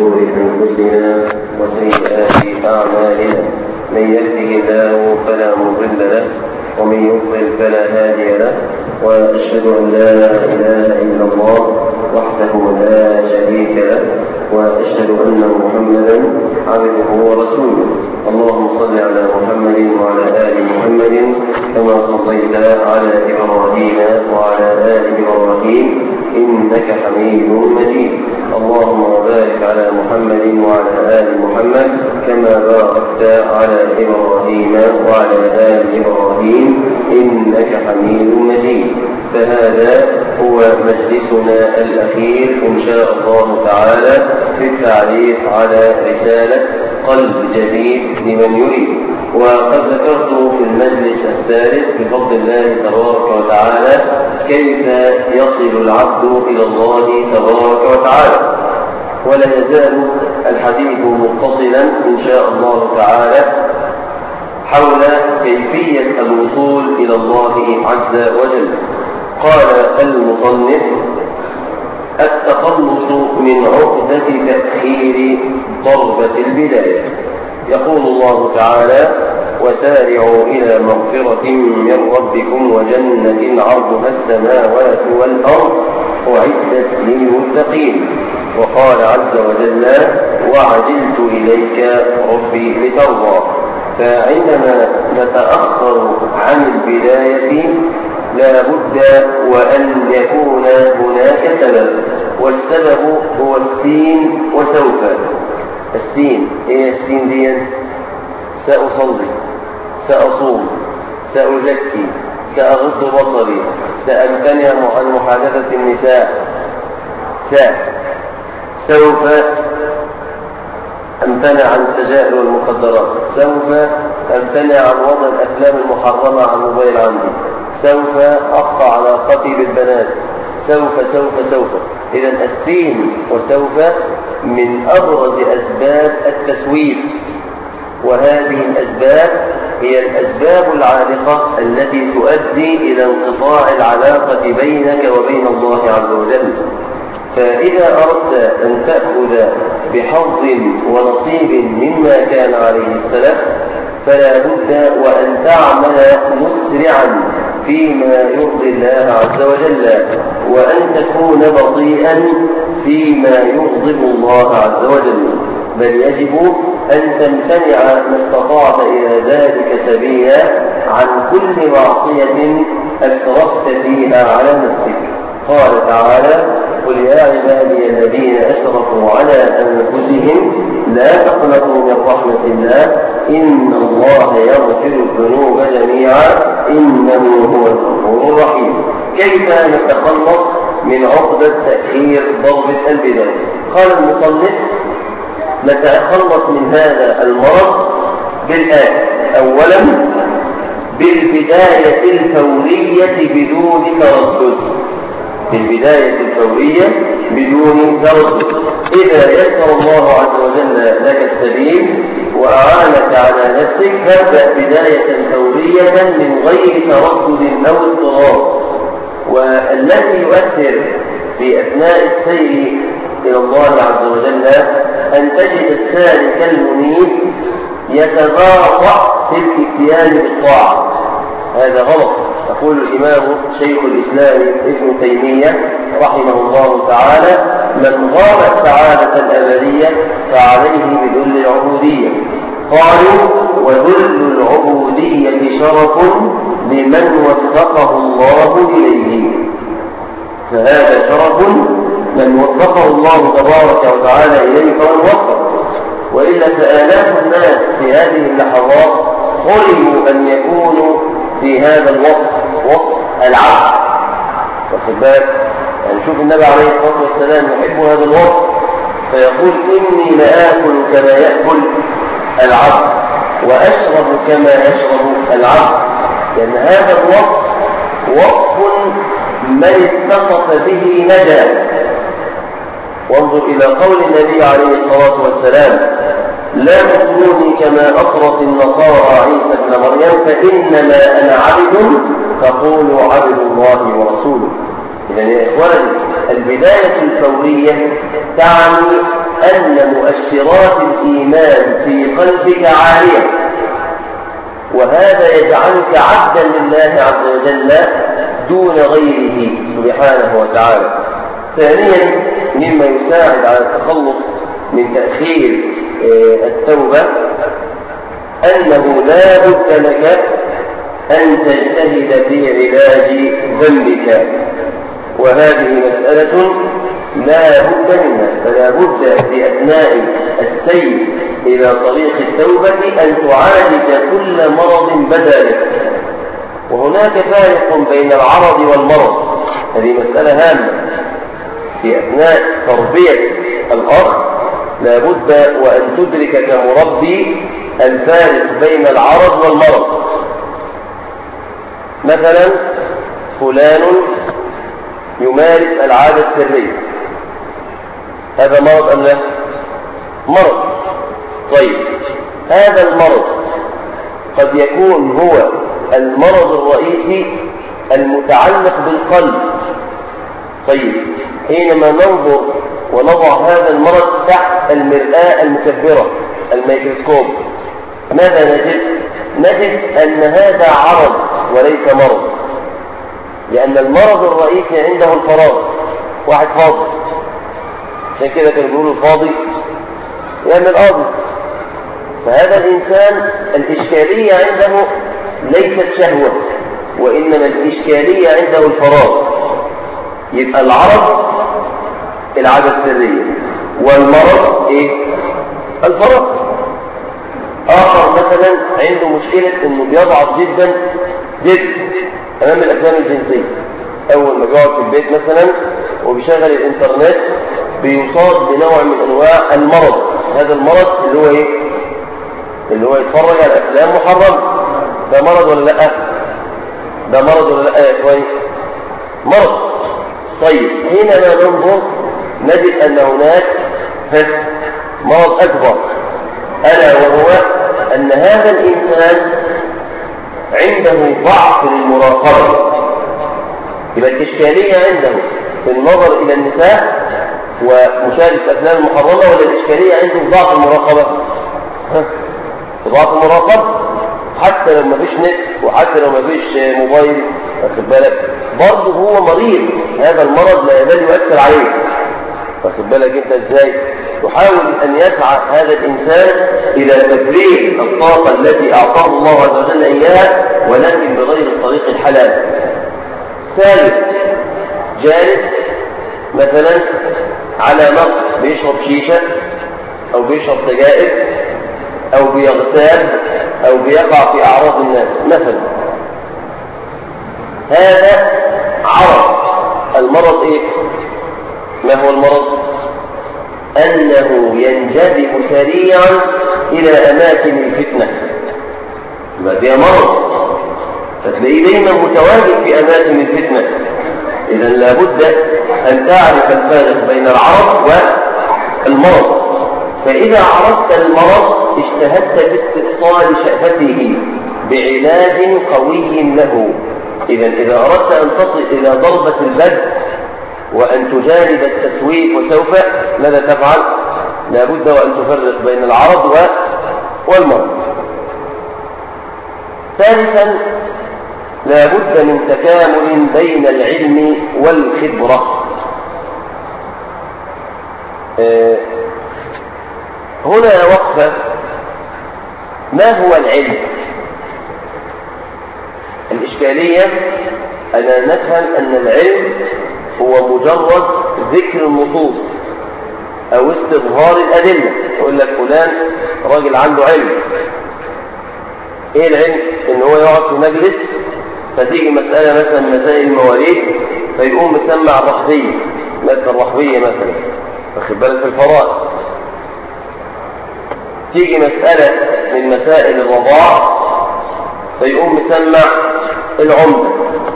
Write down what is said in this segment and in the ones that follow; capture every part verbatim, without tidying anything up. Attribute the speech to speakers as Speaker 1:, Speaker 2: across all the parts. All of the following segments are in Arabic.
Speaker 1: شرور أنفسنا وسيئات أعمالنا، من يهده الله فلا مضل له ومن يضلل فلا هادي له، وأشهد أن لا إله إلا الله وحده لا شريك له، وأشهد أن محمدا عبده ورسوله. اللهم صل على محمد وعلى آل محمد كما صليت على إبراهيم وعلى آل إبراهيم إنك حميد مجيد. اللهم بارك على محمد وعلى آل محمد كما باركت على إبراهيم وعلى آل إبراهيم إنك حميد مجيد. فهذا هو مجلسنا الأخير إن شاء الله تعالى في التعليق على رسالة قلب جديد لمن يريد. وقد ذكرت في المجلس الثالث بفضل الله تبارك وتعالى كيف يصل العبد إلى الله تبارك وتعالى، ولا يزال الحديث متصلا إن شاء الله تعالى حول كيفية الوصول إلى الله عز وجل. قال المصنف: التخلص من عقدة تأخير ضربة البداية. يقول الله تعالى: وسارعوا إلى مغفرة من ربكم وجنة عرضها السماوات والأرض أعدت للمتقين. وقال عز وجل: وعجلت إليك ربي لترضى. فعندما نتأخر عن البداية لا بد وأن يكون هناك سبب، والسبب هو السين وسوف. السين ايه السين دي؟ سأصلي، سأصوم، سأزكي، سأغض بصري، سأمتنع عن محادثة النساء، ساء سوف أمتنع عن السجائر والمخدرات، سوف أمتنع عن وضع الأفلام المحرمة على الموبايل عندي، سوف أقطع علاقتي بالبنات، سوف سوف سوف. إذن السين وسوف من أبرز أسباب التسويف، وهذه الأسباب هي الأسباب العالقة التي تؤدي إلى انقطاع العلاقة بينك وبين الله عز وجل. فإذا أردت أن تأخذ بحظ ونصيب مما كان عليه السلف فلا بد وأن تعمل مسرعا فيما يرضي الله عز وجل، وأن تكون بطيئا فيما يغضب الله عز وجل، بل يجب أن تمتنع ما استطعت إلى ذلك سبيلا عن كل معصية أسرفت فيها على نفسك. قال تعالى: قل يا عبادي الذين أسرفوا على أنفسهم لا تقنطوا من رحمة الله إن الله يغفر الذنوب جميعا إنه هو الغفور الرحيم. كيف نتخلص من عقدة تأخير ضربة البداية؟ قال المصنف: نتخلص من هذا المرض بالآية. أولا بالبداية الفورية بدون تردد، بالبداية الفورية بدون تردد. إذا يسر الله عز وجل لك السبيل وأعانك على نفسك فابدأ بداية فورية من غير تردد أو اضطراب. والذي يؤثر في أثناء السير إلى الله عز وجل أن تجد السالك المنيب يتباطأ في الاتيان بالطاعة. هذا غلط. يقول الإمام شيخ الإسلام ابن تيمية رحمه الله تعالى: من غاب السعادة الأبدية فعليه بذل العبودية. قالوا: وذل العبودية شرف لمن وفقه الله إليه. فهذا شرف من وفقه الله تبارك وتعالى إليه فهو موفق، وإلا فآلاف الناس في هذه اللحظات حرموا أن يكونوا في هذا الوصف، وصف العبد. واخد بالك؟ يعني شوف النبي عليه الصلاة والسلام يحب هذا الوصف فيقول: إني لآكل كما يأكل العبد وأشرب كما يشرب العبد. لأن هذا الوصف وصف من اتصف به نجا. وانظر إلى قول النبي عليه الصلاة والسلام: لا تطروني كما أطرت النصارى عيسى ابن مريم فإنما أنا عبد فقولوا عبد الله ورسوله. يعني يا إخواني البداية الفورية تعني أن مؤشرات الإيمان في قلبك عالية، وهذا يجعلك عبدا لله عز وجل دون غيره سبحانه وتعالى. ثانيا مما يساعد على التخلص من تأخير التوبة أنه لا بد لك أن تجتهد في علاج ذنبك، وهذه مسألة لا بد منها. فلا بد في أثناء السير إلى طريق التوبة أن تعالج كل مرض بدا لك، وهناك فارق بين العرض والمرض. هذه مسألة هامة في أثناء تربية الأخ، لا بد وأن تدرك كمربي الفارق بين العرض والمرض. مثلا فلان يمارس العادة السرية، هذا مرض أم لا؟ مرض. طيب هذا المرض قد يكون هو المرض الرئيسي المتعلق بالقلب. طيب حينما ننظر ونضع هذا المرض تحت المرآة المكبرة الميكروسكوب ماذا نجد؟ نجد أن هذا عرض وليس مرض، لأن المرض الرئيسي عنده الفراغ. واحد فاضي، عشان كده كانوا بيقولوا الفاضي يعمل قاضي. فهذا الإنسان الإشكالية عنده ليست شهوة، وإنما الإشكالية عنده الفراغ. يبقى العرض العادة السرية، والمرض إيه؟ الفراغ. آخر مثلا عنده مشكلة إنه بيضعف جدا جدا أمام الأفلام الجنسية. أول ما بيقعد في البيت مثلا وبيشغل الإنترنت بيصاب بنوع من أنواع المرض. هذا المرض اللي هو إيه؟ اللي هو يتفرج على أفلام محرمة. ده مرض ولا لأ؟ ده مرض ولا لأ يا إخواني؟ مرض. طيب حينما ننظر نجد أن هناك مرض أكبر، ألا وهو أن هذا الإنسان عنده ضعف للمراقبة. يبقى الإشكالية عنده في النظر إلى النساء ومشاهدة الأفلام المحرمة، ولا الإشكالية عنده ضعف المراقبة؟ ضعف المراقبة. حتى لو ما فيش نت وحتى لو ما فيش موبايل، واخد بالك، برضه هو مريض. هذا المرض لا يزال يؤثر عليه، واخد بالك انت ازاي؟ يحاول ان يسعى هذا الانسان الى تفريغ الطاقه التي اعطاه الله عز وجل اياها، ولكن بغير الطريق الحلال. ثالث، جالس مثلا على نقد بيشرب شيشه او بيشرب سجائر او بيغتاب او بيقع في اعراض الناس مثلا، هذا عرض. المرض ايه؟ ما هو المرض؟ انه ينجذب سريعا الى اماكن الفتنه. يبقى ده مرض، فتلاقيه دايما متواجد في اماكن الفتنه. اذا لابد ان تعرف الفارق بين العرض والمرض. فاذا عرفت المرض اجتهدت في استئصال شأفته بعلاج قوي له. إذا إذا أردت أن تصل إلى ضربة البدء وأن تجانب التسويف وسوف ماذا تفعل؟ لا بد وأن تفرق بين العرض والمرض. ثالثا، لا بد من تكامل بين العلم والخبرة. هنا وقفة. ما هو العلم؟ الإشكالية أن نفهم أن العلم هو مجرد ذكر النصوص أو استظهار الأدلة. يقول لك فلان راجل عنده علم. إيه العلم؟ إن هو يقعد في مجلس فتيجي مسألة مثلا مسائل المواريث فيقوم مسمع الرحبية، مادة الرحبية مثلا، واخد بالك، في الفرائض. تيجي مسألة من مسائل الرضاع فيقوم مسمع العمدة.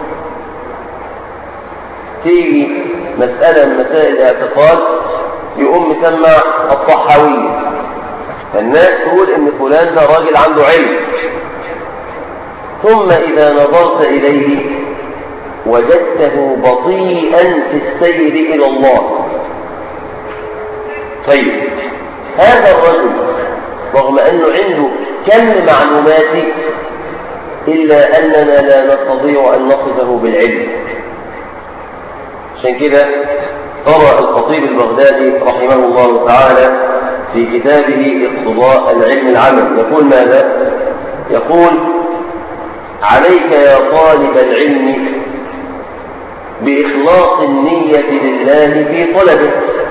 Speaker 1: تيجي مسألة من مسائل الاعتقاد يقوم مسمع الطحاوية. الناس تقول ان فلان ده راجل عنده علم. ثم اذا نظرت اليه وجدته بطيئا في السير إلى الله. طيب هذا الرجل رغم أنه عنده كم معلومات إلا أننا لا نستطيع أن نصفه بالعلم. عشان كده قرأ الخطيب البغدادي رحمه الله تعالى في كتابه اقتضاء العلم العمل يقول ماذا؟ يقول: عليك يا طالب العلم بإخلاص النية لله في طلبه،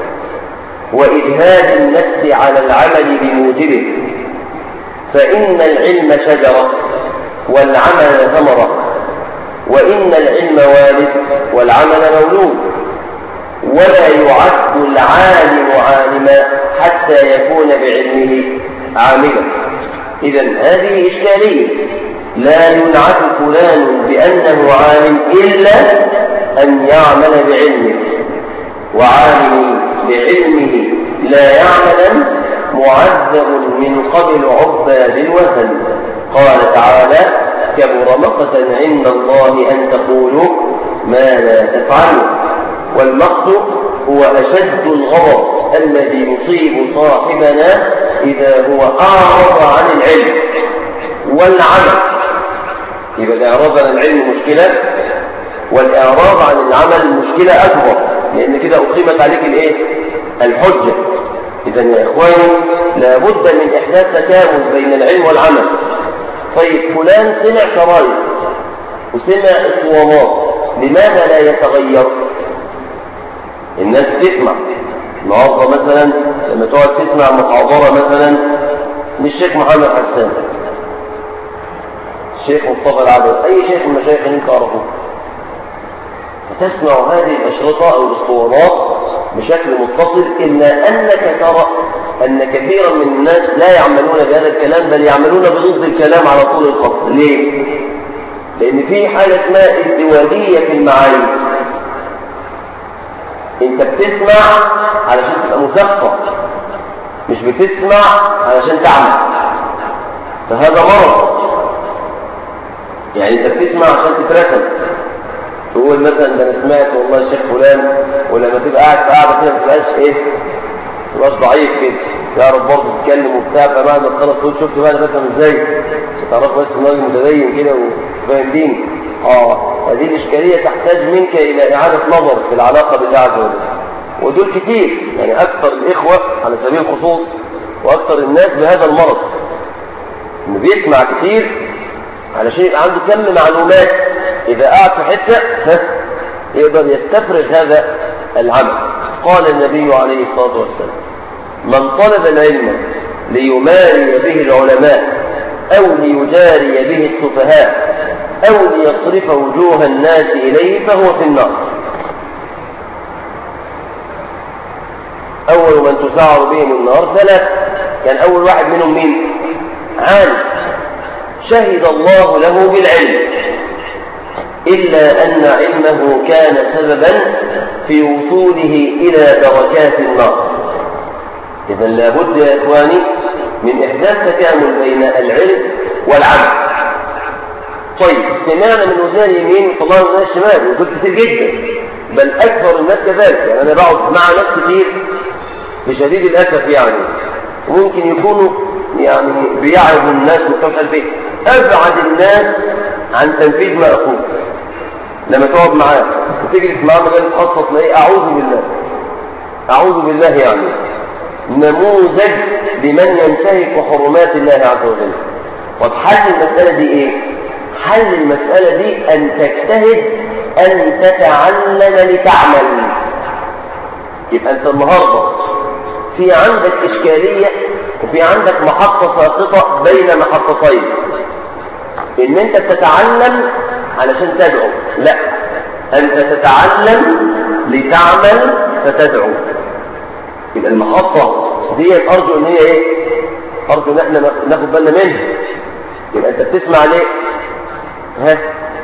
Speaker 1: وإجهاد النفس على العمل بموجبه، فإن العلم شجرة والعمل ثمرة، وإن العلم والد والعمل مولود، ولا يعد العالم عالما حتى يكون بعلمه عاملا. إذن هذه إشكالية، لا ينعت فلان بأنه عالم إلا أن يعمل بعلمه، وعالم بعلمه لا يعملا معذب من قبل عباد الوثن. قال تعالى: كبر مقتا عند الله أن تقولوا ما لا تفعلوا. والمقت هو أشد الغضب الذي يصيب صاحبنا إذا هو أعرض عن العلم والعمل. يبقى الإعراض عن العلم مشكلة، والإعراض عن العمل مشكلة أكبر، لأن كده أقيمت عليك الإيه؟ الحجة. إذن يا إخواني لابد من إحداث تكامل بين العلم والعمل. طيب فلان سمع شرايط وسمع اسطوانات، لماذا لا يتغير؟ الناس تسمع النهارده مثلا لما تقعد تسمع محاضرة مثلا للشيخ محمد حسان، الشيخ مصطفى العدوي، أي شيخ من المشايخ اللي انت تعرفوه، فتسمع هذه الأشرطة أو الاسطوانات بشكل متصل، إلا أنك ترى أن كثيرا من الناس لا يعملون بهذا الكلام، بل يعملون بضد الكلام على طول الخط. ليه؟ لأن في حالة اسمها ازدواجية في المعاني. أنت بتسمع علشان تبقى مثقف، مش بتسمع علشان تعمل، فهذا مرض. يعني أنت بتسمع عشان تترسم، تقول مثلا ده أنا سمعت والله الشيخ فلان، ولما تبقى قاعد في قاعدة كده ما تبقاش إيه؟ ما تبقاش ضعيف كده، تعرف برضه تتكلم وبتاع، فبعد ما تخلص تقول شفت بقى أنا بفهم إزاي؟ مش هتعرف بس إن راجل متدين كده وفاهم دين. آه هذه الإشكالية تحتاج منك إلى إعادة نظر في العلاقة بالله عز وجل، ودول كتير، يعني أكثر الإخوة على سبيل الخصوص وأكثر الناس بهذا المرض، إنه بيسمع كتير علشان يبقى عنده كم معلومات، إذا قعد في حتة يقدر يستفرغ هذا العمل. قال النبي عليه الصلاة والسلام: من طلب العلم ليماري به العلماء أو ليجاري به السفهاء أو ليصرف وجوه الناس إليه فهو في النار. أول من تسعر بهم النار ثلاث، كان أول واحد منهم مين؟ عالم شهد الله له بالعلم، إلا أن علمه كان سببا في وصوله إلى دركات النار. إذن لابد يا إخواني من إحداث تكامل بين العلم والعمل. طيب سمعنا من وزن اليمين وطلعنا من وزن الشمال، ودول كتير جدا، بل أكثر الناس كذلك. يعني أنا بقعد مع ناس كتير بشديد الأسف، يعني وممكن يكونوا يعني بيعرضوا الناس ومش عارف ايه، أبعد الناس عن تنفيذ ما أقول. لما تقعد معاه وتجلس معاه مجالس خاصة تلاقيه أعوذ بالله أعوذ بالله يعني نموذج لمن ينتهك حرمات الله عز وجل. طب حل المسألة دي إيه؟ حل المسألة دي أن تجتهد أن تتعلم لتعمل. يبقى أنت النهاردة في عندك إشكالية وفي عندك محطة ساقطة بين محطتين، إن أنت تتعلم علشان تدعو، لا، أنت تتعلم لتعمل فتدعو. يبقى المحطة دي أرجو إن هي إيه؟ أرجو إن احنا ناخد بالنا منها. يبقى أنت بتسمع ليه؟ ها؟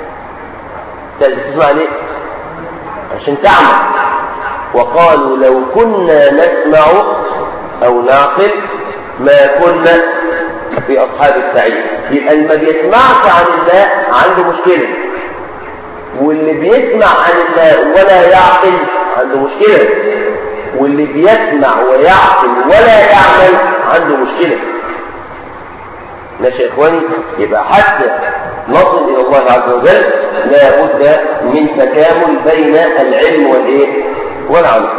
Speaker 1: بتسمع ليه؟ عشان تعمل. وقالوا لو كنا نسمع أو نعقل ما كنا في أصحاب السعير. يبقى اللي ما بيسمعش عن الله عنده مشكلة، واللي بيسمع عن الله ولا يعقل عنده مشكلة، واللي بيسمع ويعقل ولا يعمل عنده مشكلة. ماشي يا إخواني؟ يبقى حتى نصل إلى الله عز وجل لا بد من تكامل بين العلم والإيه؟ والعمل.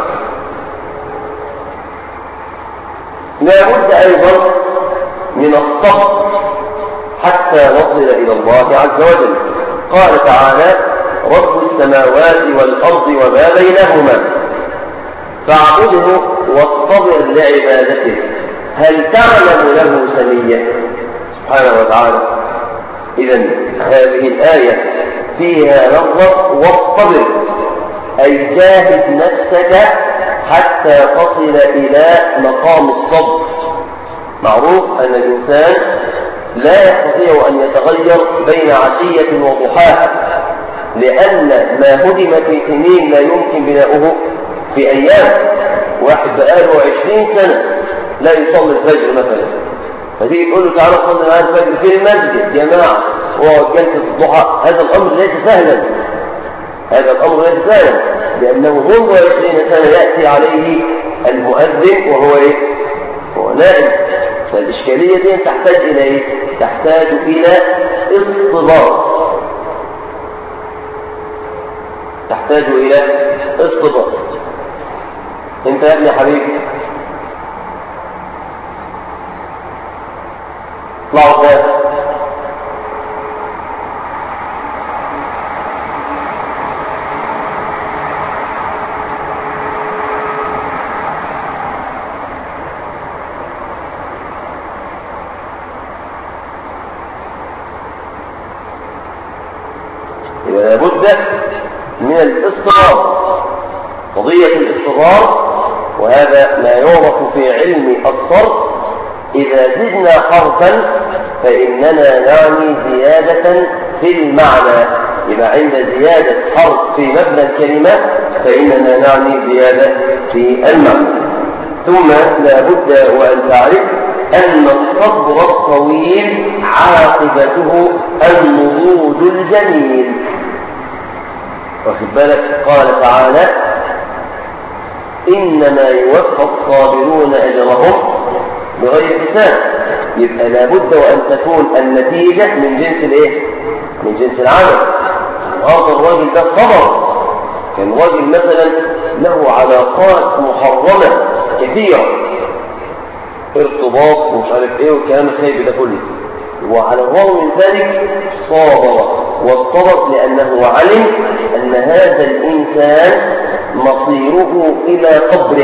Speaker 1: لا بد أيضا من الصبر حتى نصل إلى الله عز وجل. قال تعالى: رب السماوات والأرض وما بينهما فاعبده واصطبر لعبادته هل تعلم له سميا؟ سبحانه وتعالى. إذن هذه الآية فيها لفظة واصطبر، أي جاهد نفسك حتى تصل إلى مقام الصبر. معروف أن الإنسان لا يستطيع أن يتغير بين عشية وضحاها، لأن ما هدم في سنين لا يمكن بناؤه في أيام. واحد بقاله عشرين سنة لا يصلي الفجر مثلا، فتيجي تقول له تعالى صلي معانا الفجر في المسجد جماعة وجلسة الضحى، هذا الأمر ليس سهلا، هذا الأمر ليس سهلا، لأنه منذ عشرين سنة يأتي عليه المؤذن وهو إيه؟ هو نائم. فالإشكالية دي تحتاج إلى إيه؟ تحتاج إلى اصطبار، تحتاج إلى اصطبار. انت يا ابني حبيبي اطلعوا قدام. يبقى لابد من الاصطبار، قضية الاصطبار، وهذا ما يعرف في علم الصرف. إذا زدنا حرفا فإننا نعني زيادة في المعنى، يبقى عند زيادة حرف في مبنى الكلمة فإننا نعني زيادة في المعنى. ثم لا بد وأن تعرف أن الصبر الطويل عاقبته النضوج الجميل. واخد بالك؟ قال تعالى: إنما يوفى الصابرون أجرهم بغير حساب. يبقى لابد وأن تكون النتيجة من جنس الايه؟ من جنس العمل. هذا الراجل ده صبر، كان راجل مثلا له علاقات محرمة كثيرة، ارتباط ومش عارف ايه والكلام الخيب ده كله، وعلى الرغم من ذلك صابر واصطبر لأنه علم أن هذا الإنسان مصيره إلى قبره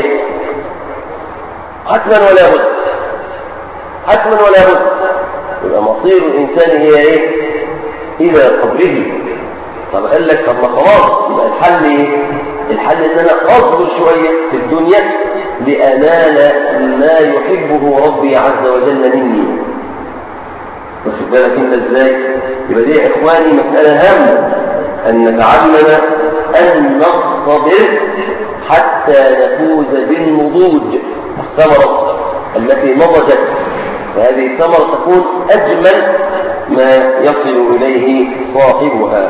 Speaker 1: حتما ولا بد، حتما ولا بد. يبقى مصير الإنسان هي إيه؟ إلى قبره. طب قال لك طب ما خلاص، يبقى الحل إيه؟ الحل إن أنا أصبر شوية في الدنيا لأنال ما يحبه ربي عز وجل مني. واخد بالك انت ازاي؟ يبقى دي يا اخواني مسألة هامة ان نتعلم ان نصطبر حتى نفوز بالنضوج، الثمرة التي نضجت، فهذه الثمرة تكون اجمل ما يصل اليه صاحبها.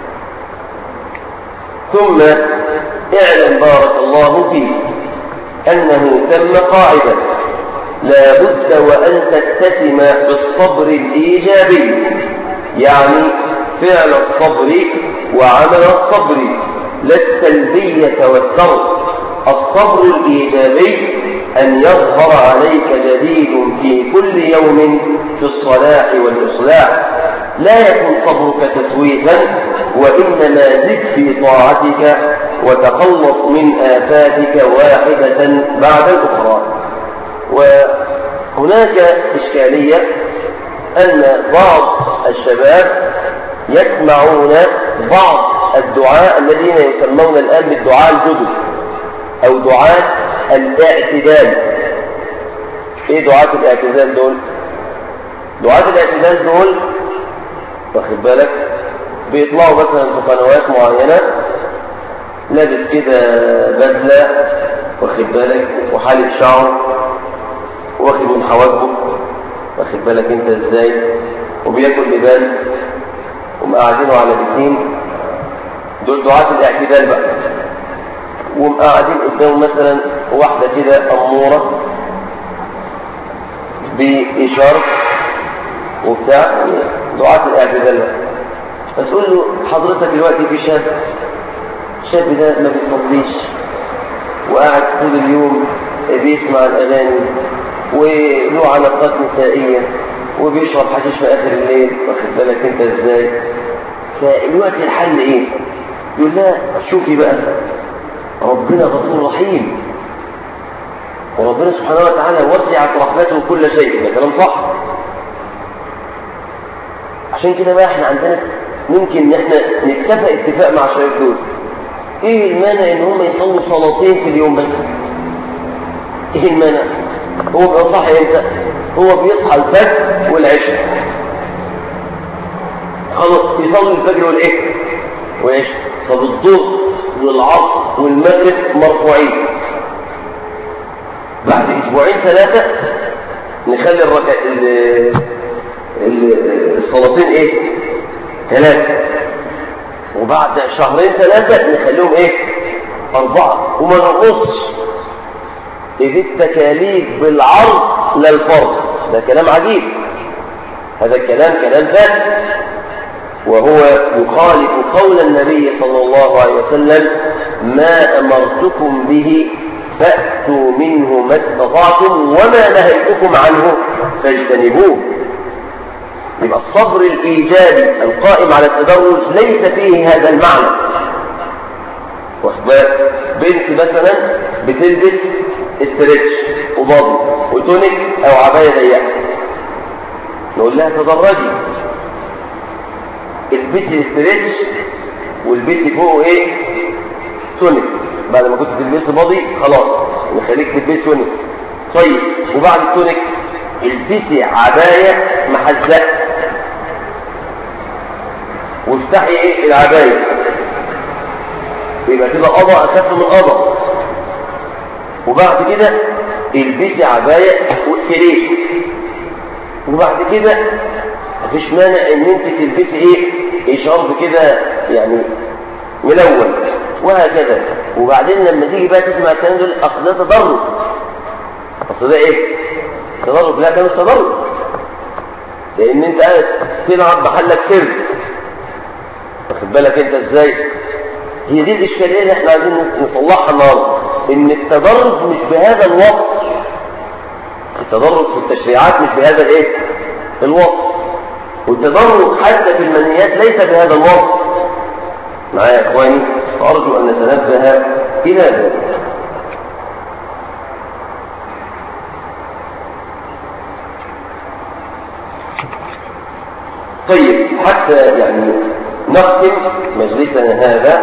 Speaker 1: ثم اعلم بارك الله فيك انه ثم قاعدة لا بد وأن تتسم بالصبر الإيجابي، يعني فعل الصبر وعمل الصبر، لا السلبية والترك. الصبر الإيجابي أن يظهر عليك جديد في كل يوم في الصلاح والإصلاح، لا يكون صبرك تسويفا، وإنما زد في طاعتك وتخلص من آفاتك واحدة بعد الأخرى. وهناك إشكالية أن بعض الشباب يسمعون بعض الدعاء الذين يسمون الآن بالدعاء الجدد أو دعاء الاعتدال. إيه دعاء الاعتدال دول؟ دعاء الاعتدال دول واخد بالك بيطلعوا مثلا في قنوات معينة لابس كده بدلة واخد بالك وحالة شعر واخد من حواجبه واخد بالك انت ازاي، وبياكل لبان ومقعدينه على بسين دول دعاة الاعتدال بقى، ومقاعدين قدام مثلا واحدة كده أمورة بإشارة وبتاع، دعاة الاعتدال بقى. فتقول له حضرتك دلوقتي في شاب، الشاب ده ما بيصليش وقاعد طول اليوم بيسمع الأغاني وله علاقات نسائية وبيشرب حشيش في آخر الليل، واخد بالك انت ازاي؟ فالوقت الحل ايه؟ يقول لا شوفي بقى، ربنا غفور رحيم، وربنا سبحانه وتعالى وسعت رحمته كل شيء. ده كلام صح. عشان كده بقى احنا عندنا ممكن ان احنا نتفق اتفاق مع الشباب دول. ايه المانع ان هم يصلوا صلاتين في اليوم بس؟ ايه المانع؟ هو بيبقى صاحي امتى؟ هو بيصحى الفجر والعشاء، خلاص يصلي الفجر والايه والعشاء. طب الظهر والعصر والمغرب مرفوعين، بعد اسبوعين ثلاثه نخلي الركع الصلاتين ايه ثلاثه، وبعد شهرين ثلاثه نخليهم ايه اربعه، وما نقصش. إذ التكاليف بالعرض لا الفرض. ده كلام عجيب، هذا الكلام كلام فاسد، وهو يخالف قول النبي صلى الله عليه وسلم: ما أمرتكم به فأتوا منه ما استطعتم وما نهيتكم عنه فاجتنبوه. يبقى الصبر الإيجابي القائم على التدرج ليس فيه هذا المعنى. واخبار بنت مثلا بتلبس استريتش وباضي وتونيك او عبايه ضيقه، نقول لها تدرجي، البسي الاستريتش والبسي فوقه ايه تونيك، بعد ما كنت تلبسي باضي خلاص نخليك تلبسي تونيك. طيب وبعد التونيك البسي عبايه محزقه وافتحي ايه العبايه، يبقى كده قضاء اخف من قضاء. وبعد كده البسي عبايه واقفليه، وبعد كده مفيش مانع ان انت تلبسي ايه ايه شرب كده يعني ملون وهكذا. وبعدين لما تيجي بقى تسمع الكلام دول اصل ده تدرج، اصل ده ايه تدرج؟ لا ده مش تدرج، لان انت قاعد تلعب بحلك سر، واخد بالك انت ازاي؟ هي دي الاشكاليه اللي احنا عايزين نصلحها النهارده، ان التدرج مش بهذا الوصف، التدرج في التشريعات مش بهذا الايه الوصف، والتدرج حتى في المنهيات ليس بهذا الوصف. معايا يا اخواني؟ فارجو ان نتنبه الى ذلك. طيب حتى يعني نختم مجلسنا هذا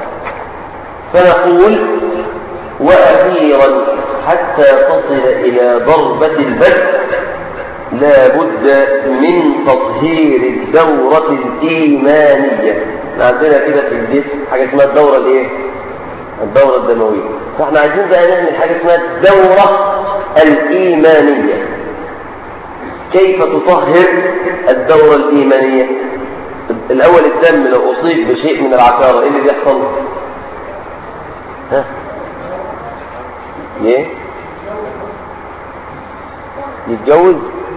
Speaker 1: فنقول: وأخيرا حتى تصل إلى ضربة البدء لا بد من تطهير الدورة الإيمانية. عندنا كده في الجسم حاجة اسمها الدورة الإيه؟ الدورة الدموية. فاحنا عايزين بقى نعمل حاجة اسمها الدورة الإيمانية. كيف تطهر الدورة الإيمانية؟ الأول الدم لو أصيب بشيء من العكارة إيه اللي بيحصل؟ ها؟ ليه؟ يتجوز؟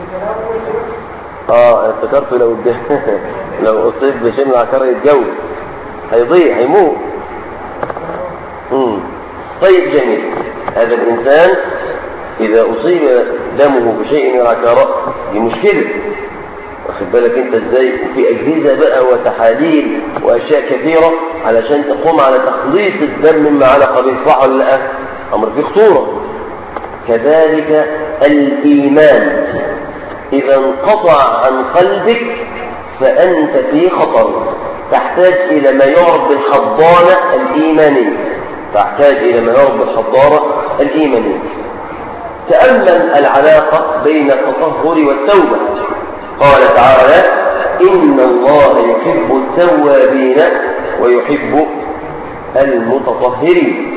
Speaker 1: اه افتكرته لو لو أصيب بشيء من العكارة يتجوز، هيضيع هيموت. امم طيب جميل. هذا الإنسان إذا أصيب دمه بشيء من العكارة دي مشكلة، واخد بالك انت ازاي؟ وفي اجهزه بقى وتحاليل واشياء كثيره علشان تقوم على تخليص الدم مما علق به، صح ولا لا؟ امر فيه خطوره. كذلك الايمان اذا انقطع عن قلبك فانت في خطر، تحتاج الى ما يعرف بالحضانه الايمانيه، تحتاج الى ما يعرف بالحضانه الايمانيه. تامل العلاقه بين التطهر والتوبه. قال تعالى: إن الله يحب التوابين ويحب المتطهرين.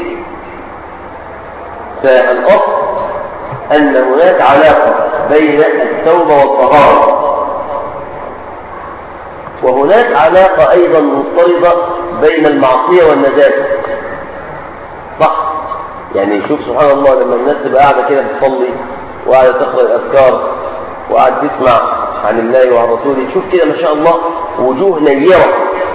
Speaker 1: فالأصل أن هناك علاقة بين التوبة والطهارة، وهناك علاقة أيضا مضطردة بين المعصية والنجاسة. صح؟ يعني شوف سبحان الله لما الناس تبقى قاعدة كده بتصلي وقاعدة تقرأ الأذكار وقاعدة تسمع عن الله وعن رسوله، شوف كده ما شاء الله وجوه نيرة.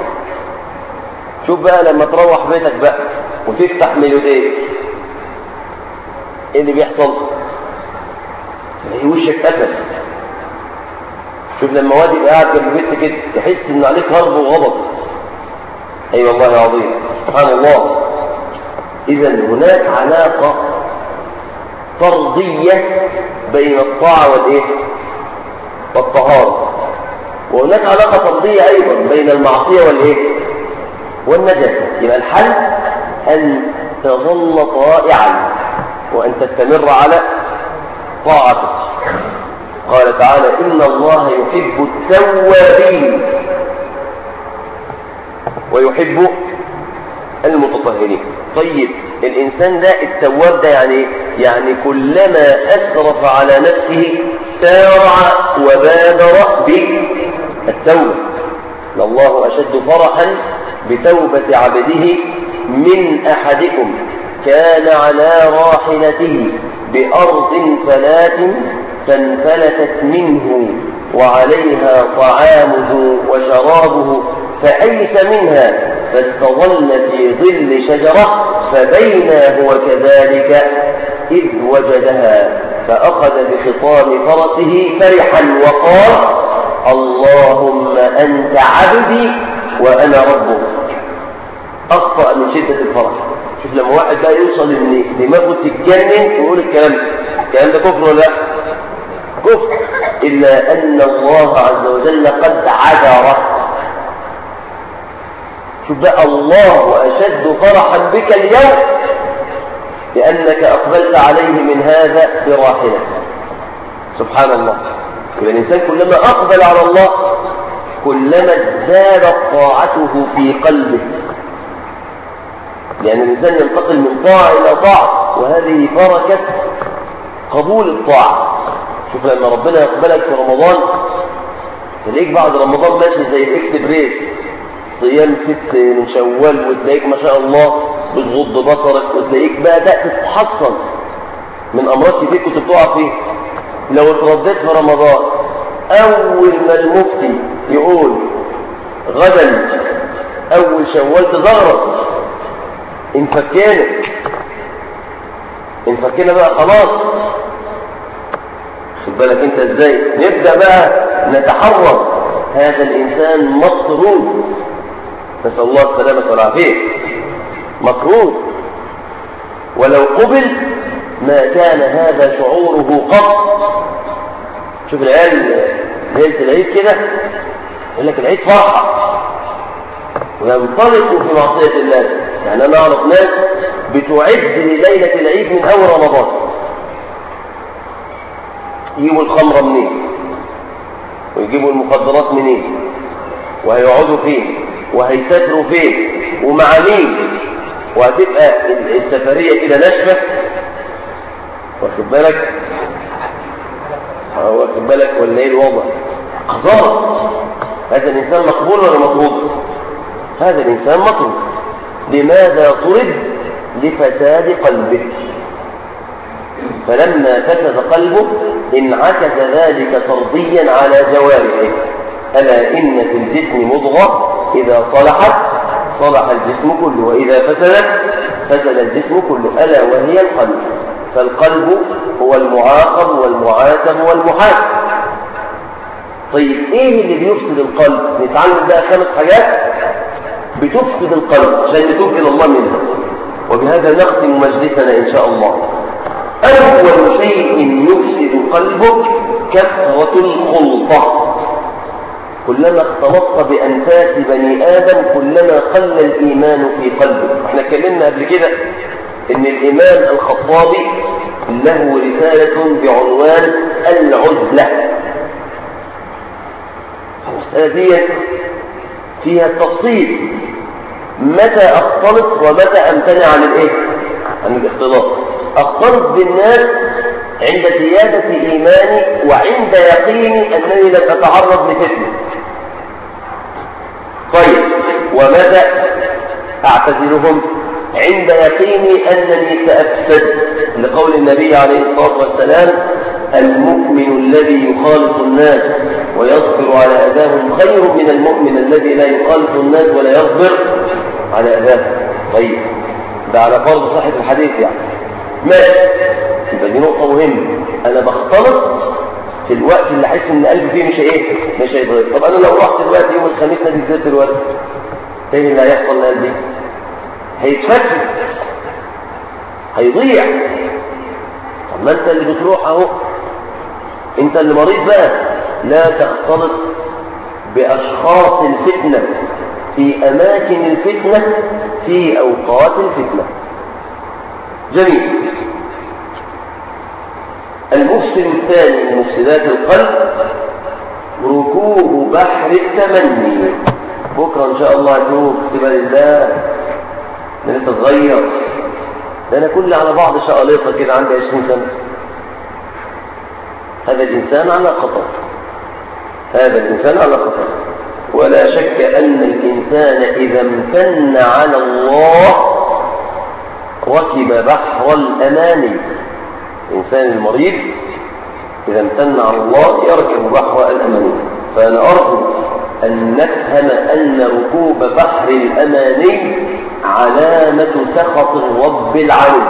Speaker 1: شوف بقى لما تروح بيتك بقى وتفتح ميلوديك، ايه اللي بيحصل؟ تلاقي وشك قفل. شوف لما واد يبقى قاعد جنب بيتك كده تحس ان عليك هرب وغضب. اي والله العظيم سبحان الله. اذا هناك علاقه طرديه بين الطاعه والايه؟ والطهاره. وهناك علاقه طرديه ايضا بين المعصيه والايه؟ والنجاسه. يبقى الحل ان تظل طائعا وان تستمر على طاعته. قال تعالى إن الله يحب التوابين ويحب المتطهرين. طيب الإنسان ده التواب ده يعني يعني كلما أسرف على نفسه سارع وبادر بالتوبة. الله أشد فرحا بتوبة عبده من أحدكم كان على راحلته بأرض فلات فانفلتت منه وعليها طعامه وشرابه فأيس منها فاستظل في ظل شجرة فبينا هو كذلك إذ وجدها فأخذ بخطام فرسه فرحا وقال اللهم أنت عبدي وأنا ربك. أخطأ من شدة الفرح. شوف لما واحد بقى يوصل ان دماغه تتجنن يقول الكلام ده الكلام ده كفر ولا لا؟ كفر. إلا أن الله عز وجل قد عذره. شوف بقى الله أشد فرحا بك اليوم لأنك أقبلت عليه من هذا براحلة. سبحان الله. يبقى الإنسان كلما أقبل على الله كلما ازدادت طاعته في قلبه، لأن الإنسان ينتقل من طاعة إلى طاعة وهذه بركة قبول الطاعة. شوف لما ربنا يقبلك في رمضان تلاقيك بعد رمضان ماشي زي الاكسبريس صيام ست من شوال وتلاقيك ما شاء الله بتغض بصرك وتلاقيك بدأت تتحصن من أمراض كتير كنت بتقع فيه. لو اترديت في رمضان أول ما المفتي يقول غدا أول شوال تزغرط انفكينا انفكينا بقى خلاص. خد بالك انت ازاي نبدأ بقى نتحرك. هذا الإنسان مطرود نسأل الله السلامة والعافية. مطرود ولو قبل ما كان هذا شعوره قط. شوف العيال ليلة العيد كده يقول لك العيد فرحة وينطلقوا في معصية الله. يعني أنا أعرف ناس بتعد لليلة العيد من أول رمضان. يجيبوا الخمرة منين ويجيبوا المخدرات منين وهيقعدوا فين وهيسافروا فين ومع مين وهتبقى السفرية كده ناشفة. واخد بالك واخد بالك ولا ايه الوضع؟ خسارة. هذا الإنسان مقبول ولا مطرود؟ هذا الإنسان مطرود. لماذا طرد؟ لفساد قلبه. فلما فسد قلبه انعكس ذلك طرديا على جوارحه. ألا إن في الجسم مضغة إذا صلحت صلح الجسم كله وإذا فسدت فسد الجسم كله ألا وهي القلب. فالقلب هو المعاقب والمعاتب والمحاسب. طيب إيه اللي بيفسد القلب؟ نتعلم بقى خمس حاجات بتفسد القلب عشان نتوب إلى الله منها. وبهذا نختم مجلسنا إن شاء الله. أول شيء يفسد قلبك كثرة الخلطة. كلما اختلطت بأنفاس بني آدم كلما قل الإيمان في قلبك. احنا اتكلمنا قبل كده ان الإمام الخطابي له رسالة بعنوان العزلة. المسألة دي فيها التفصيل متى أختلط ومتى أمتنع عن الإيه؟ عن الاختلاط. أختلط بالناس عند زيادة إيماني وعند يقيني أنني لن أتعرض لفتنة. طيب ومتى أعتزلهم عند يقيني أنني سأفسد، لقول النبي عليه الصلاة والسلام: المؤمن الذي يخالط الناس ويصبر على أذاهم خير من المؤمن الذي لا يخالط الناس ولا يصبر على أذاهم. طيب ده على فرض صحة الحديث يعني ماشي، يبقى دي نقطة مهمة. أنا بختلط في الوقت اللي أحس إن قلبي فيه مش إيه مش هيتغير. طب أنا لو رحت دلوقتي يوم الخميس نادي الزيت دلوقتي، إيه اللي هيحصل لقلبي؟ هيتفتت، هيضيع. طب ما أنت اللي بتروح أهو، أنت اللي مريض بقى. لا تختلط بأشخاص الفتنة في أماكن الفتنة في أوقات الفتنة. جميل. المفسد الثاني من مفسدات القلب ركوب بحر التمني. بكرة إن شاء الله أتوب، سيبها لله، أنا لسه صغير، ده أنا كل على بعض شقليطة كده عندي عشرين سنة. هذا الإنسان على خطر، هذا الإنسان على خطر. ولا شك أن الإنسان إذا امتن على الله ركب بحر الأماني. الإنسان المريض إذا امتن على الله يركب بحر الأماني. فأنا أرجو أن نفهم أن ركوب بحر الأماني علامة سخط الرب العليم.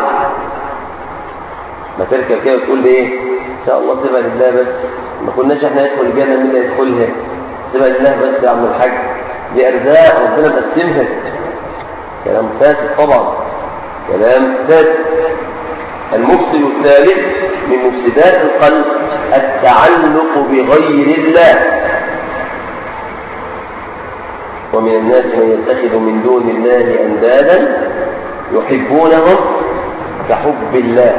Speaker 1: ما تركب كده وتقول لي إيه إن شاء الله سيبها لله، بس ما كناش احنا ندخل الجنة، مين اللي يدخلها؟ سيبها لله بس يا عم الحاج، دي أرزاق ربنا مقسمها. كلام فاسد طبعا، كلام فاسد. المفسد الثالث من مفسدات القلب التعلق بغير الله. ومن الناس من يتخذ من دون الله أندادا يحبونهم كحب الله.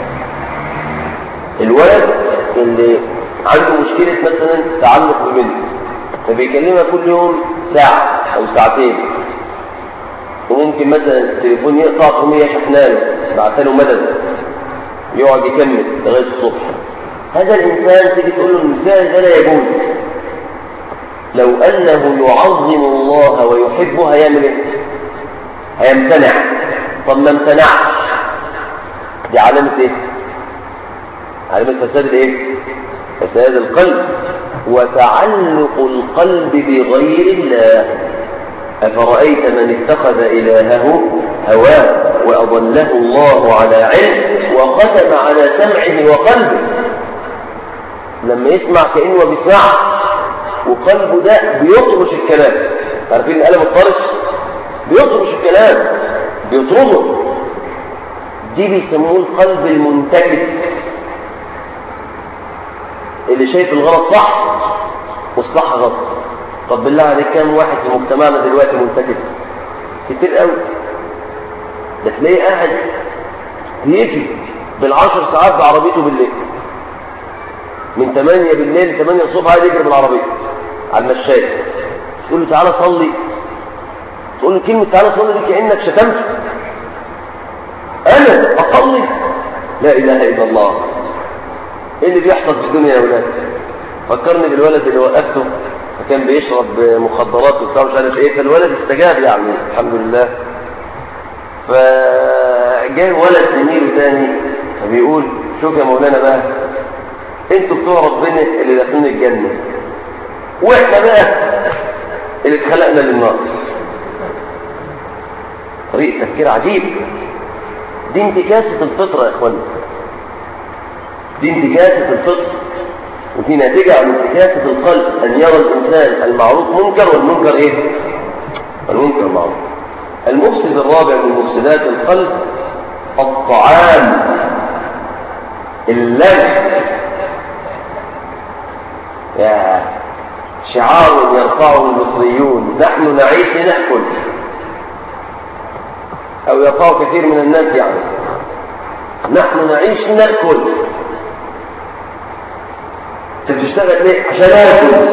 Speaker 1: الولد اللي عنده مشكلة مثلا تعلق ببنت، فبيكلمها كل يوم ساعة أو ساعتين، وممكن مثلا التليفون يقطع تقوم هي شحنانه بعت له مدد يقعد يكمل لغاية الصبح. هذا الإنسان تيجي تقول له المثال ده لا يجوز. لو أنه يعظم الله ويحبه هيعمل ايه؟ هيمتنع. طب ما امتنعش، دي علامة ايه؟ علامة فساد الايه؟ فساد القلب وتعلق القلب بغير الله. أفرأيت من اتخذ إلهه هواه وأضله الله على علم وختم على سمعه وقلبه. لما يسمع كأنه بيسمع وقلبه ده بيطرش الكلام. عارفين القلم الطرش بيطرش الكلام، بيطرده. دي بيسموه القلب المنتكس، اللي شايف الغلط صح والصح غلط. طب بالله عليك كام واحد في مجتمعنا دلوقتي منتكس؟ كتير قوي. ده تلاقيه قاعد يجي بالعشر ساعات بعربيته بالليل، من ثمانية بالليل ل ثمانية الصبح قاعد يجري بالعربيه على المشاية. تقول له تعالى صلي، تقول له كلمه تعالى صلي دي كانك شتمته. انا اصلي؟ لا اله الا الله. ايه اللي بيحصل في الدنيا يا ولاد؟ فكرني بالولد اللي وقفته فكان بيشرب مخدرات وبتاع مش عارف ايه، فالولد استجاب يعني الحمد لله. فجاء ولد زميله ثاني فبيقول شوف يا مولانا بقى، انتوا بتوع ربنا اللي داخلين الجنه، واحنا بقى اللي اتخلقنا للنار. طريقه تفكير عجيب. دي انتكاسه الفطره يا اخوانا، دي انتكاسه الفطره، ودي ناتجه عن انتكاسه القلب. ان يرى الانسان المعروف منكر والمنكر ايه؟ المنكر معروف. المفسد الرابع من مفسدات القلب الطعام، اللذ. يا شعار يرفعه المصريون: نحن نعيش لنأكل، أو يرفعه كثير من الناس يعني نحن نعيش لنأكل. انت بتشتغل ليه؟ عشان آكل.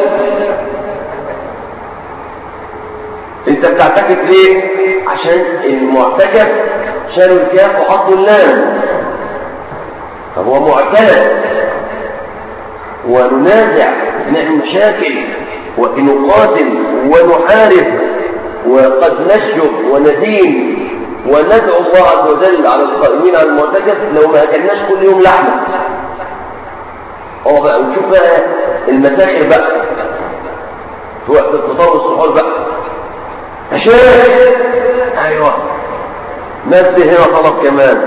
Speaker 1: انت بتعتكف ليه؟ عشان المعتكف شالوا الكاف وحطوا اللام. طب هو معترف وننازع، نعمل مشاكل ونقاتل ونحارب وقد نشجب وندين وندعو الله عز وجل على القائمين على المعتكف لو ما أكلناش كل يوم لحمة. اه بقى ونشوف بقى المساخر بقى في وقت الفطار والسحور بقى. يا شيخ ايوه نفسي هنا طلب كمان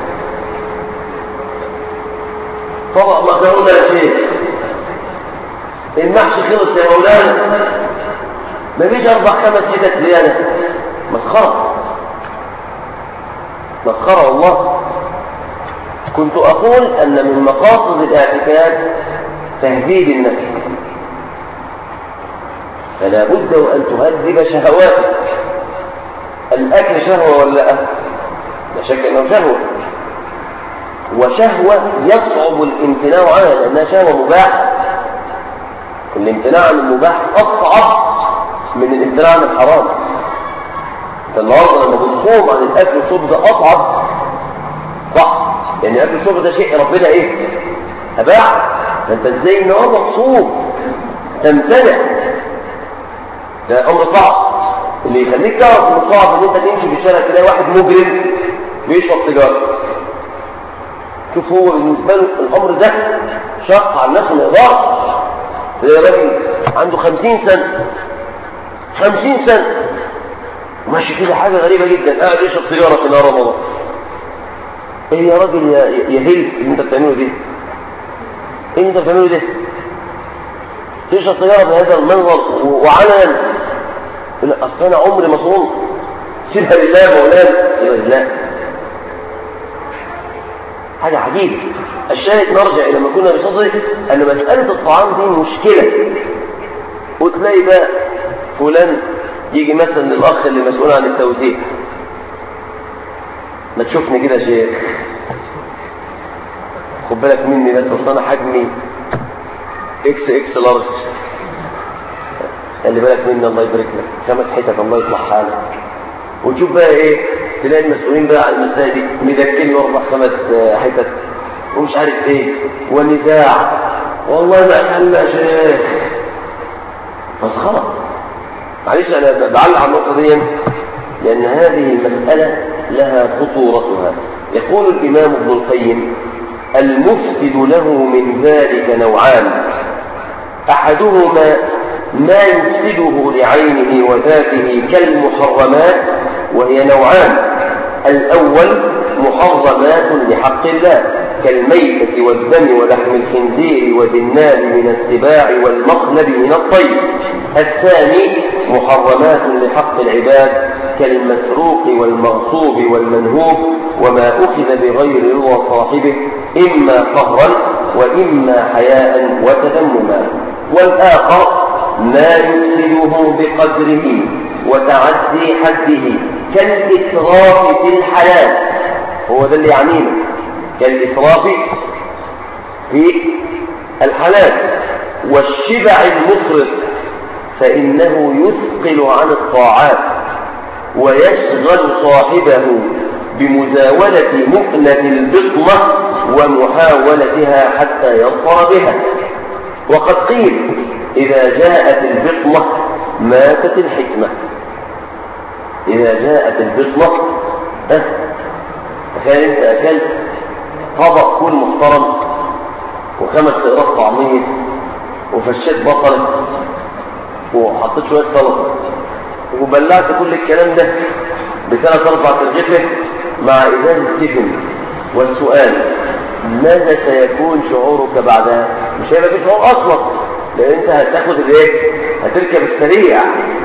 Speaker 1: طبق مكرونه يا شيخ. المحشي خلص يا مولانا. مفيش اربع خمس حتت زياده. مسخره مسخره والله. كنت اقول ان من مقاصد الاعتكاف تهذيب النفس، فلا بد وان تهذب شهواتك. الاكل شهوه ولا لا؟ لا شك انه شهوه، وشهوه يصعب الامتناع عنها لانها شهوه مباحه. الامتناع عن المباح اصعب من الامتناع عن الحرام. فالنهارده لما بنصوم عن الاكل والشرب ده اصعب، صح؟ لان الاكل والشرب ده شيء ربنا ايه؟ اباح. فانت ازاي النهارده تصوم تمتنع؟ ده امر صعب. اللي يخليك تعرف انه صعب ان انت تمشي في الشارع تلاقي واحد مجرم بيشرب سيجاره. شوف هو بالنسبه له الامر ده شق على نفسه ما يقدرش. تلاقي راجل عنده خمسين سنه خمسين سنه وماشي كده حاجه غريبه جدا، قاعد يشرب سيجاره في نهار رمضان. ايه يا راجل يا يا هيلث اللي انت بتعمله ده؟ ايه اللي انت بتعمله ده؟ تشرب سيجاره بهذا المنظر وعلنا. لا اصل انا عمري ما صوم. سيبها لله مولانا، سيبها لله. حاجه عجيبه. الشاهد نرجع الى ما كنا بصدد ان مساله الطعام دي مشكله. وتلاقي بقى فلان يجي مثلا للاخ اللي مسؤول عن التوزيع، ما تشوفني كده يا شيخ، خد بالك مني بس اصل انا حجمي اكس اكس لارج، خلي بالك مني الله يبارك لك، خمس حتت الله يصلح حالك. وتشوف بقى ايه، تلاقي المسؤولين بقى على المسائل دي مدكين له اربع خمس حتت ومش عارف ايه ونزاع. والله ما اكلنا يا شيخ. مسخره. معلش انا بعلق على النقطه دي لان هذه المساله لها خطورتها. يقول الامام ابن القيم: المفسد له من ذلك نوعان، احدهما ما يفسده لعينه وذاته كالمحرمات، وهي نوعان: الأول محرمات لحق الله كالميتة والدم ولحم الخنزير والناب من السباع والمخلب من الطير. الثاني محرمات لحق العباد كالمسروق والمغصوب والمنهوب وما أخذ بغير رضا صاحبه إما قهرا وإما حياء وتذمما. والآخر ما يفسده بقدره وتعدي حده كالإسراف في الحلال، هو ده اللي يعنينا، كالإسراف في الحلال والشبع المفرط، فإنه يثقل عن الطاعات ويشغل صاحبه بمزاولة مؤنة البطنة ومحاولتها حتى يظفر بها. وقد قيل: إذا جاءت البطنة ماتت الحكمة. إذا جاءت البطنة أه تخيل أنت أكلت طبق فول محترم وخمس تقراص طعمية وفشيت بصلة وحطيت شوية سلطة وبلعت كل الكلام ده بثلاث أربع ترغيفة مع إزازة سفن، والسؤال: ماذا سيكون شعورك بعدها؟ مش هيبقى في شعور أصلا، لأن أنت هتاخد الإيه؟ هتركب السريع،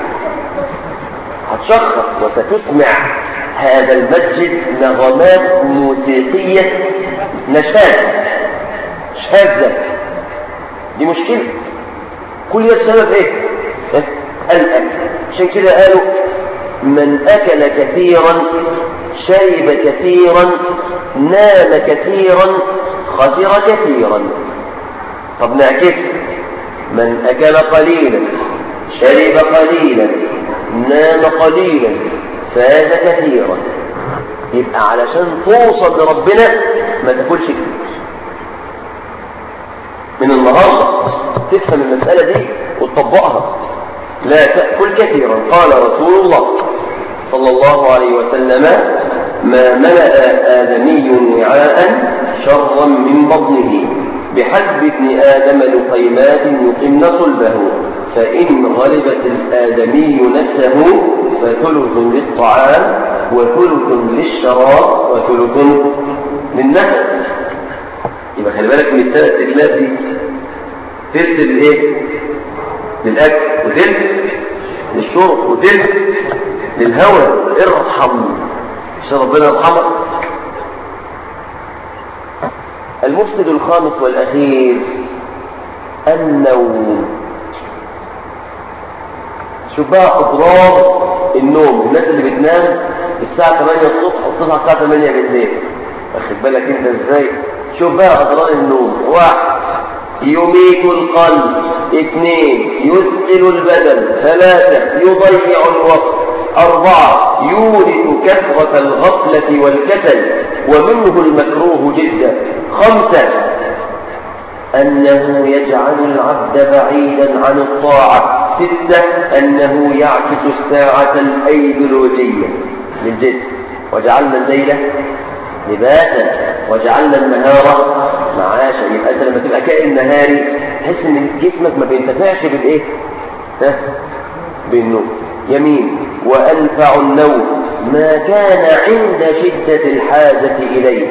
Speaker 1: هتشخص وستسمع هذا المسجد نغمات موسيقية نشاز شاذة. دي مشكلة. كل ده بسبب ايه؟ الأكل. عشان كده قالوا: من أكل كثيرا شرب كثيرا نام كثيرا خسر كثيرا. طب نعكس: من أكل قليلا شرب قليلا نام قليلا فاز كثيرا. يبقى علشان توصل لربنا ما تاكلش كتير. من النهارده تفهم المسألة دي وتطبقها. لا تأكل كثيرا. قال رسول الله صلى الله عليه وسلم: ما ملأ آدمي وعاء شرا من بطنه بحسب ابن آدم لقيمات يقمن صلبه، فإن غلبت الآدمي نفسه فثلث للطعام وثلث للشراب وثلث للنفس. يبقى خلي بالك من الثلاث تكلات دي، ثلث للايه؟ للاكل، وثلث للشرب، وثلث للهواء. ارحم عشان ربنا يرحمك. المفسد الخامس والاخير النوم. شوف بقى اضرار النوم. الناس اللي بتنام الساعه ثمانية الصبح وتصحى الساعه ثمانية بالليل، واخد بالك انت ازاي؟ شوف بقى اضرار النوم. واحد: يميت القلب. اثنين: يثقل البدن. ثلاثة: يضيع الوقت. أربعة: يورث كثرة الغفلة والكسل ومنه المكروه جدا. خمسة: أنه يجعل العبد بعيدا عن الطاعة. ستة: أنه يعكس الساعة الأيديولوجية للجسم. وجعلنا الليلة لباسا وجعلنا النهار معاشا. يبقى انت لما تبقى كائن نهاري تحس ان جسمك ما بينتفعش بالايه؟ ها؟ بالنوم. يمين: وانفع النوم ما كان عند شدة الحاجة اليه.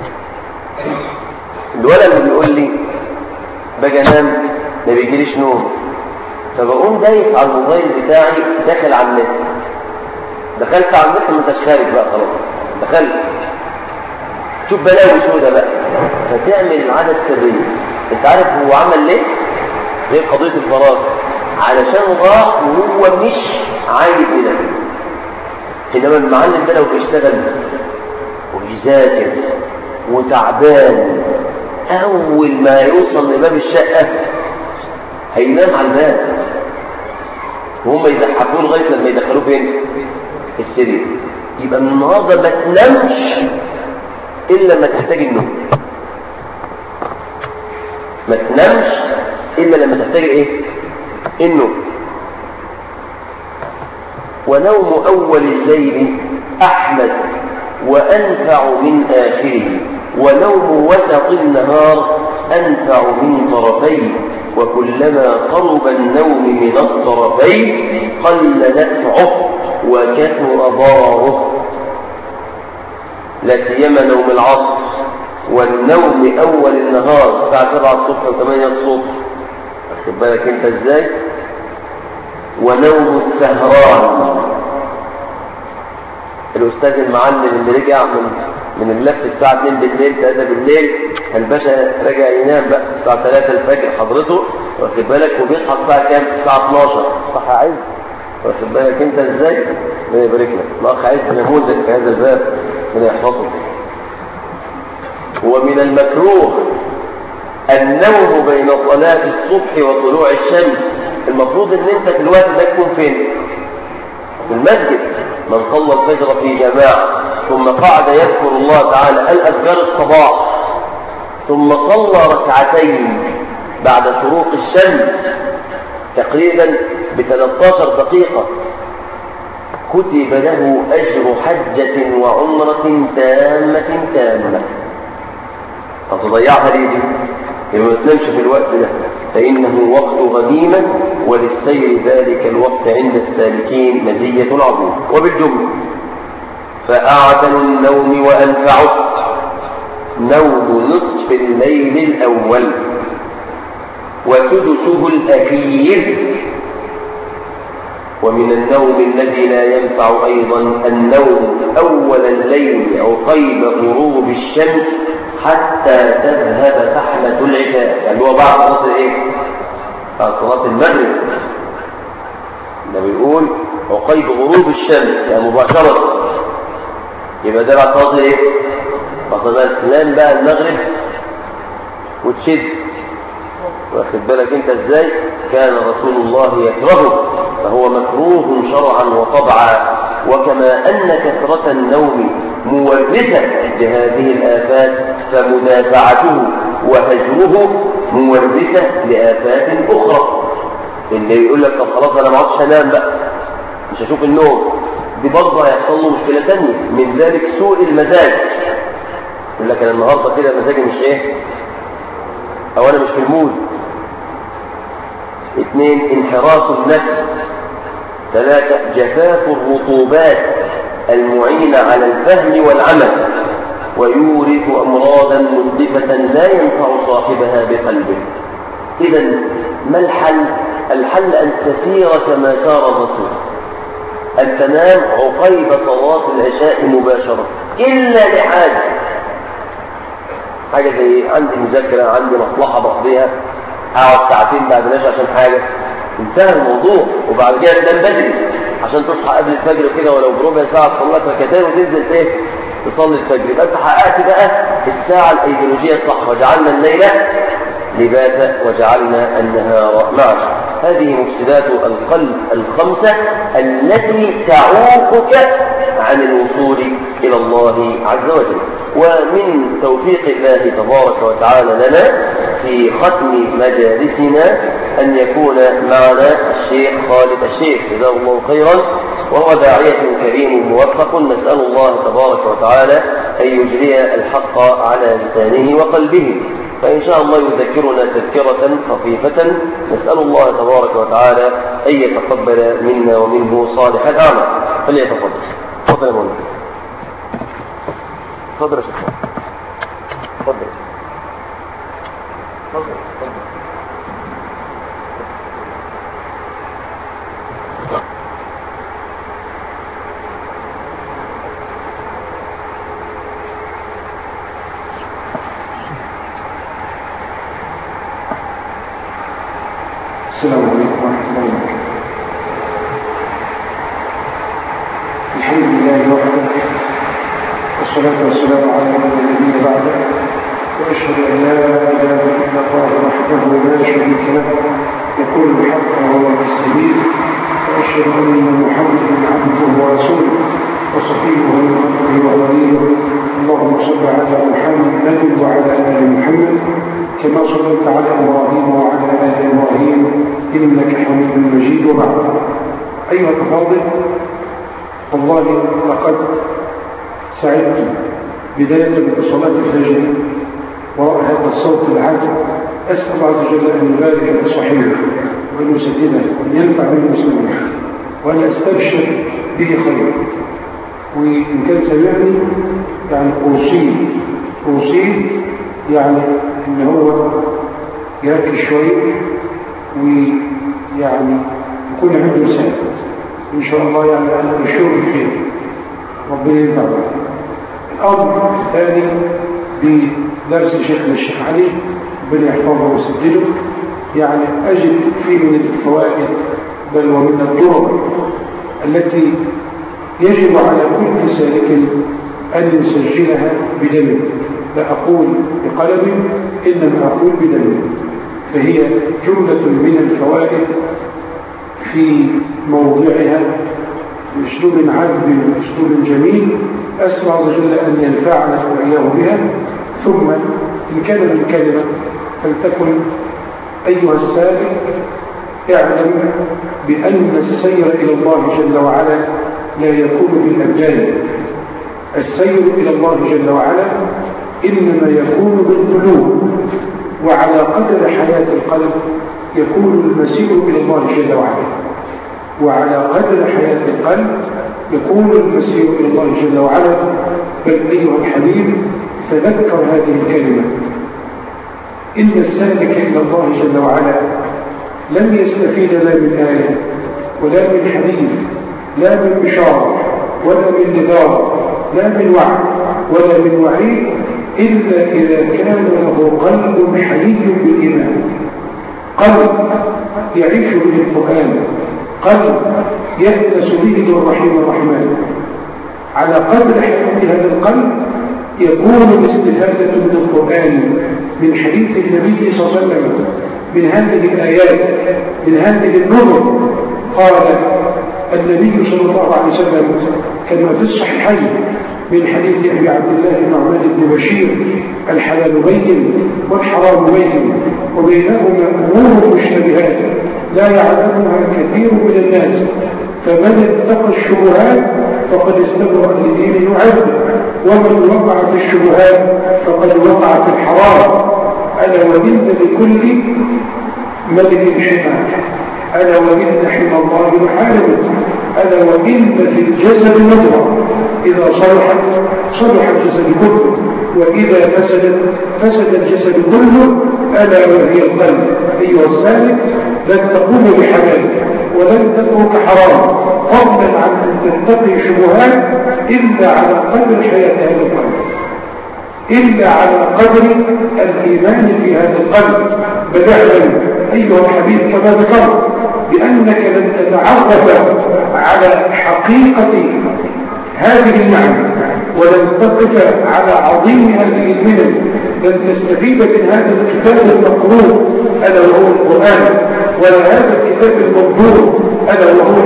Speaker 1: الولد اللي بيقول لي باجي انام ما بيجيليش نوم، فبقوم دايس على الموبايل بتاعي داخل على النت. دخلت على النت ما انتش خارج بقى خلاص، دخلت شوف بلاوي سودة بقى، فتعمل العادة السرية. انت عارف هو عمل ليه؟ ليه قضية الفراغ؟ علشان راح وهو مش عايز ينام. انما المعلم ده لو بيشتغل وبيذاكر وتعبان، اول ما يوصل لباب الشقة هينام على الباب، وهم يزحفوه لغاية لما يدخلوه فين؟ السرير. يبقى من النهارده ما تنامش إلا لما تحتاج النوم. ما تنامش إلا لما تحتاج إيه؟ النوم. ونوم أول الليل أحمد وأنفع من آخره، ونوم وسط النهار أنفع من طرفيه، وكلما قرب النوم من الطرفين قل نفعه وكثر ضرره، لا سيما نوم العصر والنوم اول النهار الساعه سبعة الصبح وثمانية الصبح، واخد بالك انت ازاي؟ ونوم السهران. الاستاذ المعلم اللي رجع من من اللف الساعه اتنين بالليل ثلاثة بالليل، الباشا رجع ينام بقى الساعه ثلاثة الفجر حضرته، واخد بالك؟ وبيصحى الساعه كام؟ الساعه اتناشر. صح يا عز؟ واخد بالك انت ازاي؟ ربنا يبارك لك. الاخ عز نموذج في هذا الباب، ربنا يحفظه. ومن المكروه النوم بين صلاة الصبح وطلوع الشمس. المفروض ان انت في الوقت ده تكون فين؟ في المسجد. من صلى الفجر في جماعة ثم قعد يذكر الله تعالى الأذكار الصباح، ثم صلى ركعتين بعد شروق الشمس تقريبا ب ثلاث عشرة دقيقة، كتب له أجر حجة وعمرة تامة تامة. هتضيعها ليه دي؟ يبقى ما تنامش في الوقت ده، فإنه وقت غنيمة، وللسير ذلك الوقت عند السالكين مزية عظيمة. وبالجملة فأعدل النوم وأنفعه نوم نصف الليل الأول وسدسه الأخير. ومن النوم الذي لا ينفع أيضا النوم أول الليل عقيب غروب الشمس حتى تذهب فحلة العشاء، يعني هو بعد صلاة الايه؟ بعد صلاة المغرب. ده بيقول عقيب غروب الشمس يعني مباشرة، يبقى ده بعد صلاة الايه؟ بعد صلاة تنام بقى المغرب وتشد، واخد بالك انت ازاي؟ كان رسول الله يكرهه، فهو مكروه شرعا وطبعا. وكما أن كثرة النوم مورثة لهذه الآفات، فمدافعته وهجره مورثة لآفات أخرى. اللي يقول لك طب خلاص انا ما عادش هنام بقى مش هشوف النوم، دي برضه هيحصل له مشكله ثانيه، من ذلك سوء المزاج. يقول لك انا النهارده كده مزاجي مش ايه، او انا مش في المود. اثنين انحراف النفس. ثلاثه جفاف الرطوبات المعينه على الفهم والعمل، ويورث امراضا مهدفه لا ينفع صاحبها بقلبه. اذا ما الحل؟ الحل ان تسير كما سار الرسول، أن تنام عقيب صلاة العشاء مباشرة إلا لحاجة، حاجة زي عندي مذاكرة، عندي مصلحة بقضيها، أقعد ساعتين بعد العشاء عشان حاجة، انتهى الموضوع. وبعد كده تنام بدري عشان تصحى قبل الفجر كده ولو بربع ساعة تصلي لك ركعتين وتنزل ايه تصلي الفجر، يبقى انت حققت بقى الساعة الأيديولوجية الصح. وجعلنا الليل لباسا وجعلنا النهار معاشا. هذه مفسدات القلب الخمسة التي تعوقك عن الوصول إلى الله عز وجل. ومن توفيق الله تبارك وتعالى لنا في ختم مجالسنا أن يكون معنا الشيخ خالد الشيخ جزاه الله خيرا، وهو داعية كريم موفق، نسأل الله تبارك وتعالى أن يجري الحق على لسانه وقلبه، فإن شاء الله يذكرنا تذكرة خفيفة. نسأل الله تبارك وتعالى أن يتقبل منا ومنه صالح الأعمال. فليتفضل. تفضل يا مولانا. تفضل يا شيخ. تفضل يا شيخ. تفضل تفضل.
Speaker 2: السلام عليكم ورحمة الله وبركاته. الحمد لله وحده، والصلاة والسلام على من لا نبي بعده، وأشهد أن لا إله إلا الله وحده لا شريك له يقول الحق وهو السبيل، وأشهد أن محمدا عبده ورسوله وصفيه من خلقه وخليله. اللهم صل على محمد وعلى آل محمد كما صليت على إبراهيم وعلى آل إبراهيم إنك حميد مجيد. وبعد، أيها الأفاضل، والله لقد سعدت بداية بصلاة الفجر وراء هذا الصوت العذب. أسأل الله عز وجل أن يبارك في صحيحه وأن يسدده وأن ينفع بالمسلمين وأن أستبشر به خير. وإن كان سمعني يعني أوصيه أوصيه يعني إن هو يركز شوية ويعني يكون عنده سهل إن شاء الله، يعني أنا بشوف الخير ربنا ينفع به. الأمر الثاني بدرس شيخنا الشيخ علي ربنا يحفظه ويسدده، يعني أجد فيه من الفوائد بل ومن الطرق التي يجب على كل سالك أن يسجلها بدمه، لا أقول بقلم إنما أقول بدمه. فهي جملة من الفوائد في موضعها بأسلوب عذب وأسلوب جميل. أسأل الله عز وجل أن ينفعنا وإياه بها. ثم إن كان من كلمة فلتكن أيها السالك اعلم بأن السير إلى الله جل وعلا لا يكون بالأبدان. السير إلى الله جل وعلا إنما يكون بالقلوب، وعلى قدر حياة القلب يكون المسير إلى الله جل وعلا، وعلى قدر حياة القلب يكون المسير إلى الله جل وعلا. بل أيها الحبيب تذكر هذه الكلمة، إن السالك إلى الله جل وعلا لم يستفيد لا من آية ولا من حديث، لا من بشارة ولا من نذار، لا من وعد ولا من وعيد، إلا إذا كان له قلب حي بالإيمان، قلب يعيش به القرآن، قلب يأنس به الرحيم الرحمن. على قدر حياة هذا القلب يكون الاستفادة من القرآن، من حديث النبي صلى الله عليه وسلم، من هذه الآيات، من هذه النظر. قال النبي صلى الله عليه وسلم كما في الصحيحين من حديث أبي عبد الله النعمان بن بشير: الحلال بين والحرام بين وبينهما أمور مشتبهات لا يعلمها كثير من الناس، فمن اتقى الشبهات فقد استبرأ لدينه وعرضه، ومن وقع في الشبهات فقد وقع في الحرام. ألا وإن لكل ملك حمى، ألا وإن حمى الله محاربه، ألا وإن في الجسد مضغة إذا صلحت صلح الجسد كله، وإذا فسدت فسد الجسد كله، ألا وهي القلب. أيها السالك، لن تقوم بحلال ولن تترك حرام، فضلا عن أن تتقي شبهات، إلا على قدر حياة هذا القلب، إلا على قدر الإيمان في هذا القلب. بل اعلم أيها الحبيب كما ذكرت بأنك لن تتعرف على حقيقة هذه المعنى، ولن تقف على عظيم هذه المنن، لن تستفيد من هذا الكتاب المقروء ألا وهو القرآن، ولا هذا الكتاب المنظور ألا وهو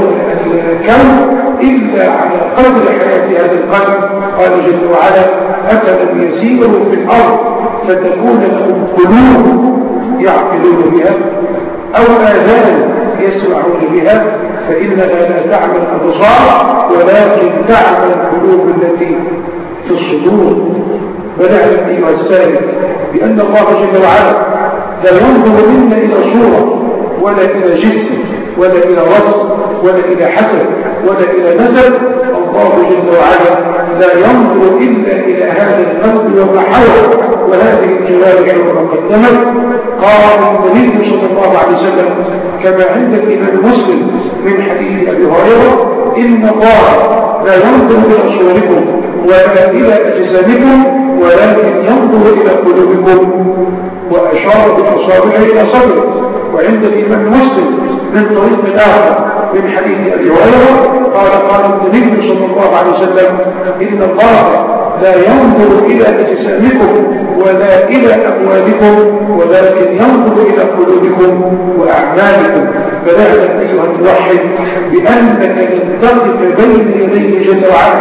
Speaker 2: الكون، إلا على قدر حياة هذا القلب. قال جل وعلا: أفلم يسيروا في الأرض فتكون لهم قلوب يعقلون بها أو آذان يسمعون بها فإنها لا تعمل الأبصار ولكن تعمل القلوب التي في الصدور. ونعلم أيها السائل بأن الله جل وعلا لا ينظر منا إلى صورة ولا إلى جسم ولا إلى وصف ولا إلى حسب ولا إلى نسب. الله جل وعلا لا ينظر إلا إلى هذا القلب وما حوله وهذه الجوارح وما قدمت. قال النبي صلى الله عليه وسلم كما عند الإمام مسلم من حديث أبي هريرة: إن الله لا ينظر إلى صوركم ولا إلى أجسامكم ولكن ينظر إلى قلوبكم. وأشار بالأصابع إلى صدره. وعند الإمام مسلم من طريق آخر من حديث أبي هريرة قال قال النبي صلى الله عليه وسلم: إن الله لا ينظر إلى أجسامكم ولا إلى أموالكم ولكن ينظر إلى قلوبكم وأعمالكم. فاعلم أيها الموحد بأنك لن تقف بين يديه جل وعلا.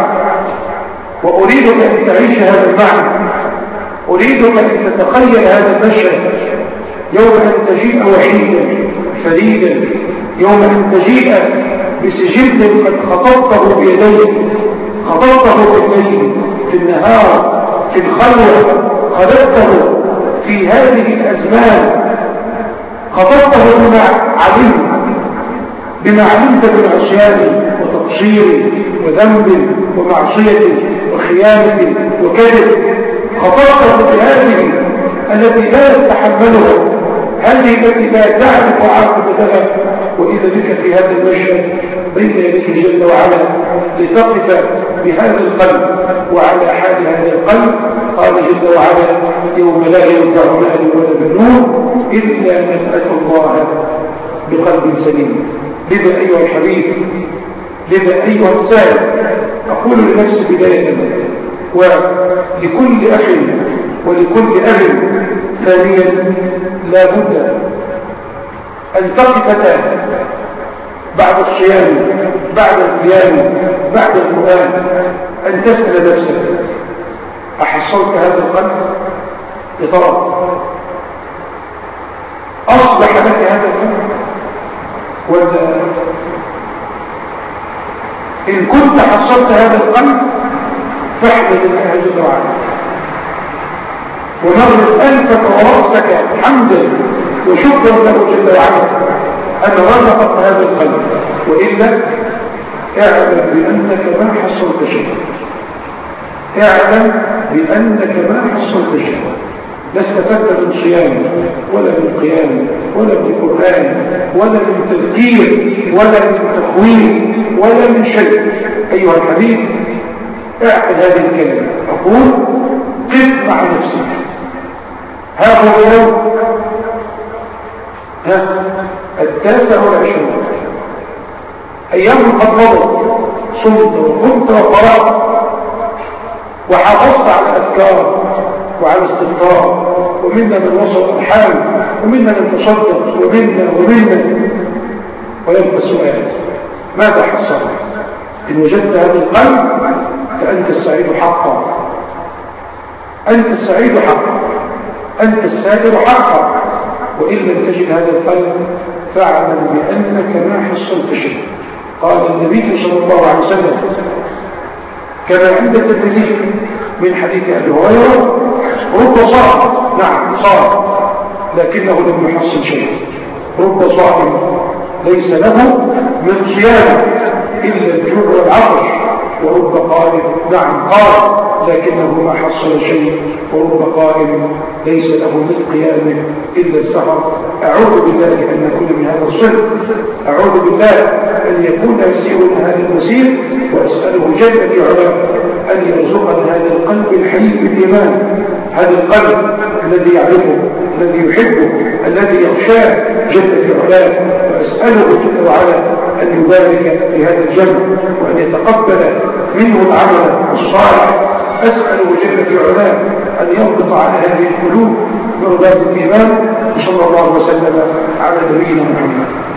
Speaker 2: وأريدك أن تعيش هذا المعنى، أريدك أن تتخيل هذا المشهد يوم أن تجيء وحيدا فريدا، يوم أن تجيء بسجل قد خطبته بيديك، خطبته بالليل في النهار في الخلوة، خلقته في هذه الأزمان، خطبته بما علمت بما علمت من عصيان وتقصير وذنب ومعصية وخيانة وكذب، خطبته بهذه التي لا تتحملها، هذه التي لا تعرف عاقبتها، وإذا بك في هذا المشهد بين يديه جل وعلا لتقف بهذا القلب وعلى حال هذا القلب. قال جل وعلا: يوم لا ينفع مال ولا بنون إلا من أتى الله بقلب سليم. لذا أيها الحبيب، لذا أيها السائل، أقول لنفسي بداية ولكل أخ ولكل أب ثانيا: لا بد أن تقف بعد الصيام بعد القيام بعد القرآن أن تسأل نفسك: أحصلت هذا القلب؟ يا ترى أصبح لك هذا القلب ولا؟ إن كنت حصلت هذا القلب فاحمد الله جل وعلا ونغرب أنفك ورأسك حمدا وشكرا له جل وعلا أن رزقك هذا القلب، وإلا اعلم بأنك ما حصلت شيئا، اعلم بأنك ما حصلت شيئا. لا استفدت من صيام ولا من قيام ولا من قرآن ولا من تذكير ولا من تخويف ولا من شيء. أيها الحبيب، اعقل هذه الكلمة، أقول: قف مع نفسك. ها هو اليوم ها التاسع والعشرون، أيام قد مضت، صمت وقمت وقرأت وحافظت على الأذكار وعلى استغفار، ومنا من وصل الحال ومنا من تصدق ومنا ومنا. ويبقى السؤال: ماذا حصلت؟ إن وجدت هذا القلب فأنت السعيد حقا، أنت السعيد حقا، أنت السائر حقا. وإن لم تجد هذا القلب فاعلم بأنك ما حصلت شيء. قال النبي صلى الله عليه وسلم كما عند الترمذي من حديث أبي هريرة رب صائم، نعم صائم لكنه لم يحصل شيء. رب صائم ليس له من صيامه إلا الجوع والعطش، ورب قائم، نعم قال لكنه ما حصل شيء. ورب قائم ليس له من قيامه إلا السهر. أعوذ بالله أن نكون من هذا الصنف، أعوذ بالله أن يكون يسيرنا هذا المسير، وأسأله جل في علاه أن يرزقنا هذا القلب الحي بالإيمان، هذا القلب الذي يعرفه، الذي يحبه، الذي يخشاه جل في علاه. وأسأله جل وعلا أن يبارك في هذا الجمع وأن يتقبل منه العمل الصالح. أسأله جل في علاه أن يربط على هذه القلوب مرضات الإيمان. صلى الله وسلم على نبينا محمد.